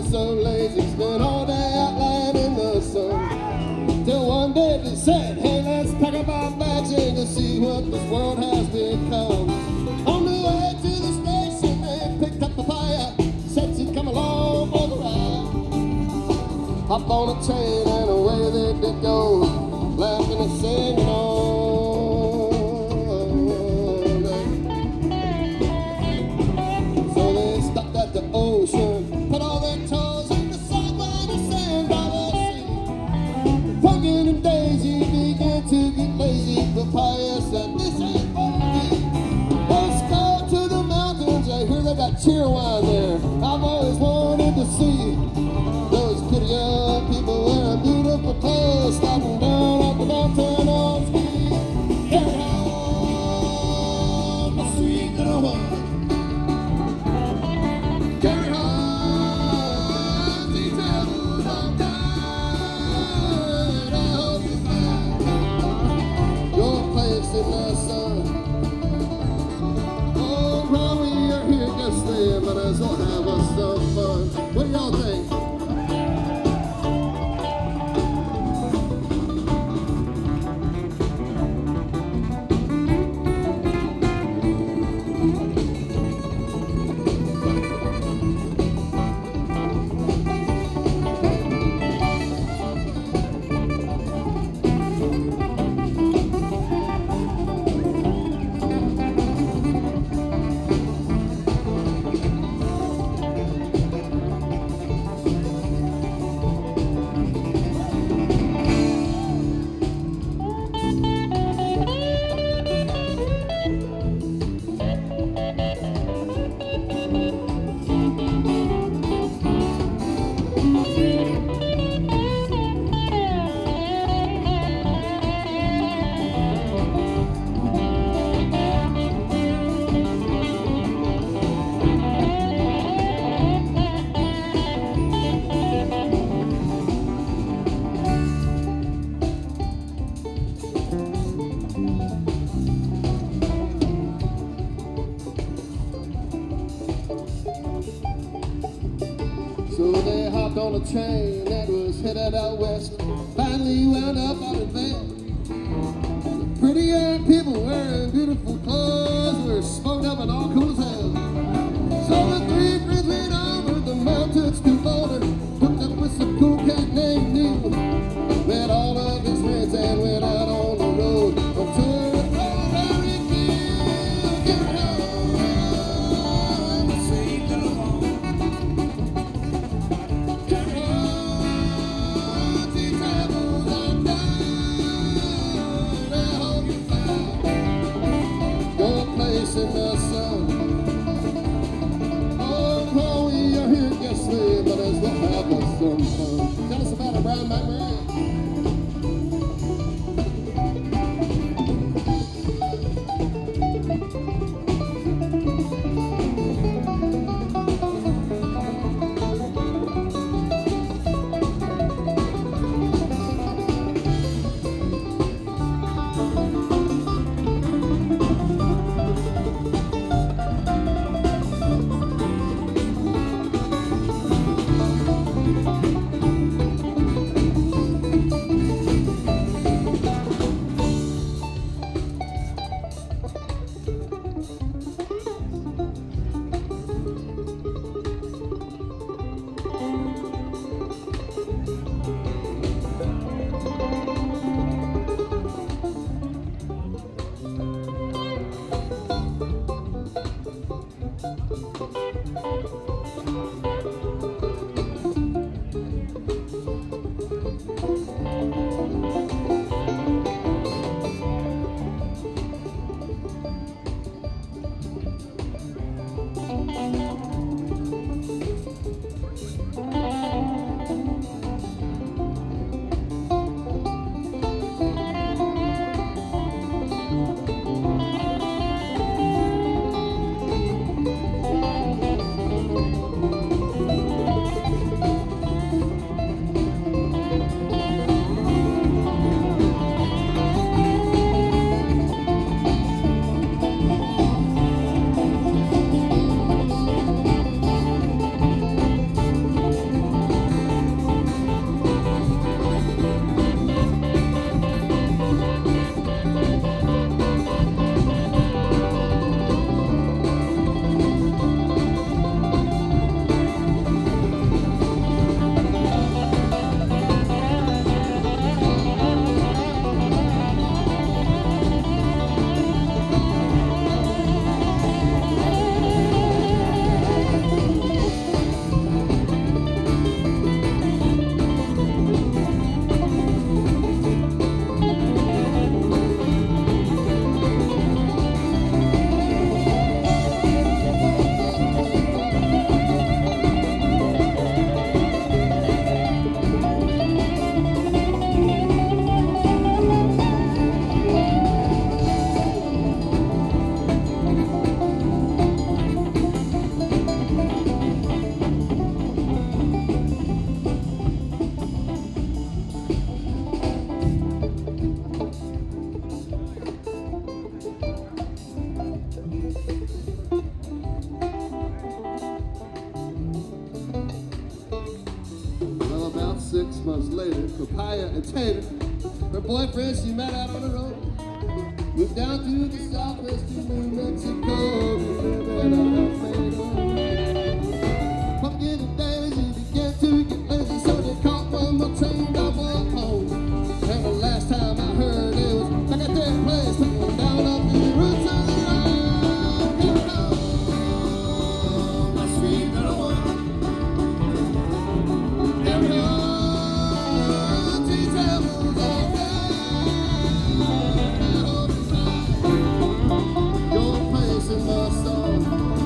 so lazy, spent all day out lying in the sun. Till one day they said, hey, let's pack up our bags and go see what this world has become. On the way to the station, they picked up the fire, said she'd come along for the ride. Hop on a train and away they did go, laughing and singing all night. So they stopped at the ocean, put all their toes in the sand by the sand by the sea. Pumpkin and Daisy began to get lazy. Papaya said, this ain't for me. Let's go to the mountains. I hear they got cheerwine there. I've always wanted to see those pretty young people wearing beautiful clothes, sliding down off the mountain on ski. Carry on, my sweet little one. Carry on, details on time. I hope you find your place in the sun. Oh, while we are here just there, but as well have us some fun. What do y'all think? So they hopped on a train that was headed out west. Finally wound up out in Van. The pretty young people wearing beautiful clothes were smoked up and all cool as hell. So the three friends went over the mountains to Boulder, hooked up with some cool cat named Neil. Met all of his friends and went out on the road on tour with Strawberry Fields. Carry on, sweet little one. Carry on, tea travels on down. I hope you find your place in the sun. Oh, while we are here guesting, but as well have us some fun. Tell us about it, Brian McMurray. months later, Papaya and Tater, her boyfriend she met out on the road, moved down to the southwest of New Mexico, living on a pumpkin and daisy began to get lazy, so they caught one more train to walk home. And the last time I heard it was back at their place, taking down up the roots of the road. Here we go, my sweet little one. Here we go, tea tables all day. I hope you find your place in my song.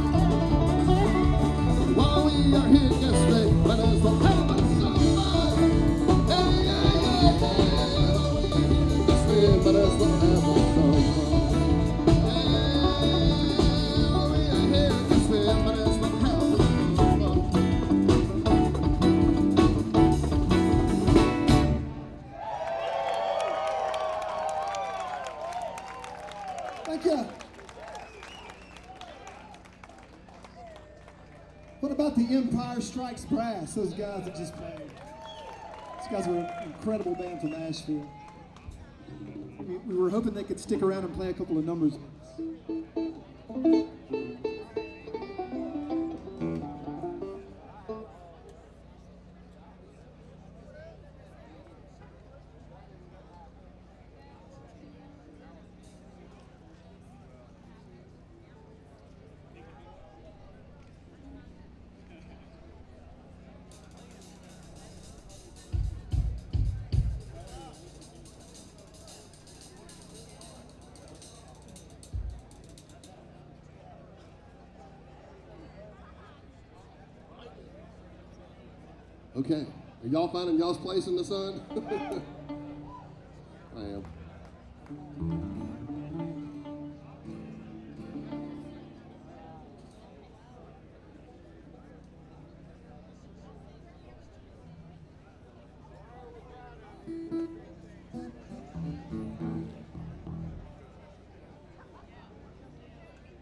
While we are here, guess they might as well have a song. Hey, yeah, yeah, yeah. While we are here, guess they might as well have a song. Hey, while we are here, guess they might as well have a song. Thank you. What about the Empire Strikes Brass? Those guys that just played. These guys are an incredible band from Nashville. We were hoping they could stick around and play a couple of numbers with us. Okay, are y'all finding y'all's place in the sun? I am.